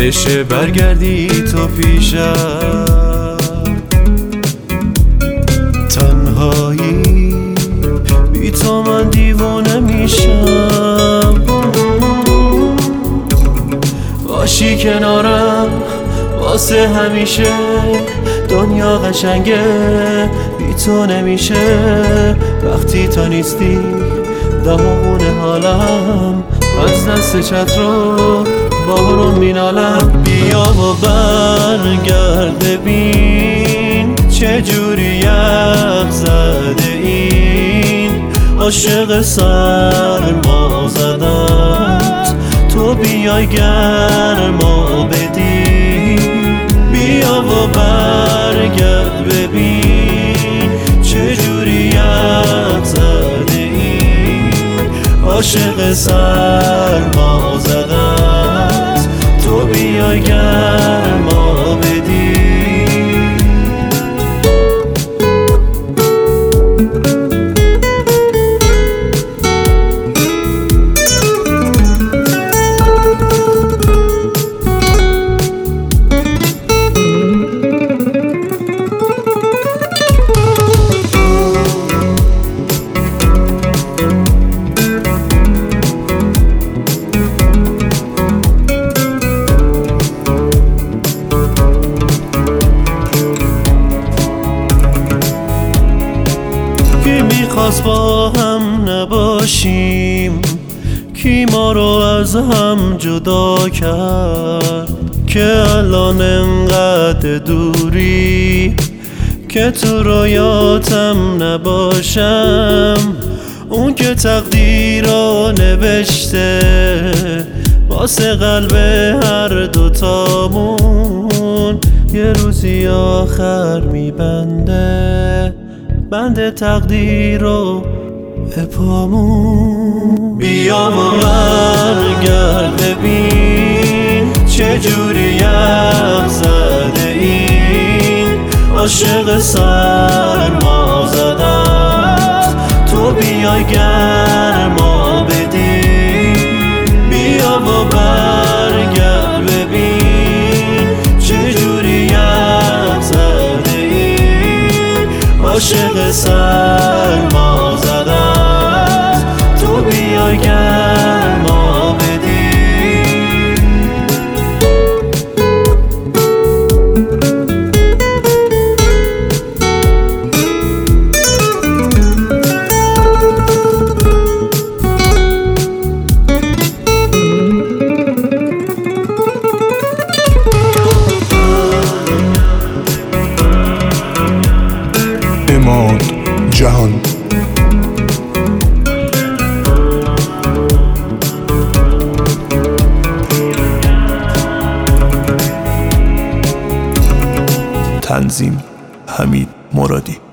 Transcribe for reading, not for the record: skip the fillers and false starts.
بشه برگردی تو پیشم. تنهایی بی تو من دیوانه میشم. باشی کنارم واسه همیشه، دنیا قشنگه بی تو نمیشه. وقتی تو نیستی داغونه حالم، از دست چترو بارون مینالم. بیا و برگرد ببین چجوری یخ زده این عاشق سرما زدت. تو بیای گرما بدی، بیا و برگرد ببین چجوری یخ زده این عاشق سرما زدت. تو بیای گرما بدی. کی میخواست با هم نباشیم، کی ما رو از هم جدا کرد، که الان انقدر دوری که تو رویاتم نباشم. اون که تقدیر رو نوشته واسه قلب هر دوتامون، یه روزی آخر میبنده بند تقدیر رو به پامون. بیا و برگرد ببین چجوری یخ زده این عاشق سرما زدت. تو بیای گرما بدی، بیا و برگرد ببین چجوری یخ زده این عاشق سرما زدت. تو بیای گرما بدی. اماد جهان. تنظیم حمید مرادی.